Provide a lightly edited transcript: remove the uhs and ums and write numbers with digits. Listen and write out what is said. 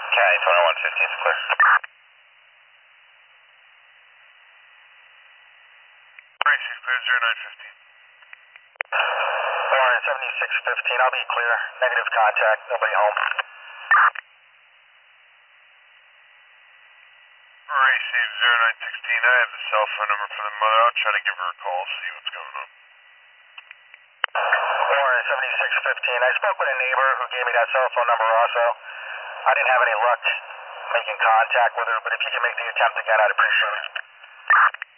County 2115 is clear. Racing clear 0915. Alright, 7615, I'll be clear. Negative contact, nobody home. Racing 0916, I have the cell phone number for the mother. I'll try to give her a call, see what's going on. Alright, 7615, I spoke with a neighbor who gave me that cell phone number also. I didn't have any luck making contact with her, but if you can make the attempt again, I'd appreciate it.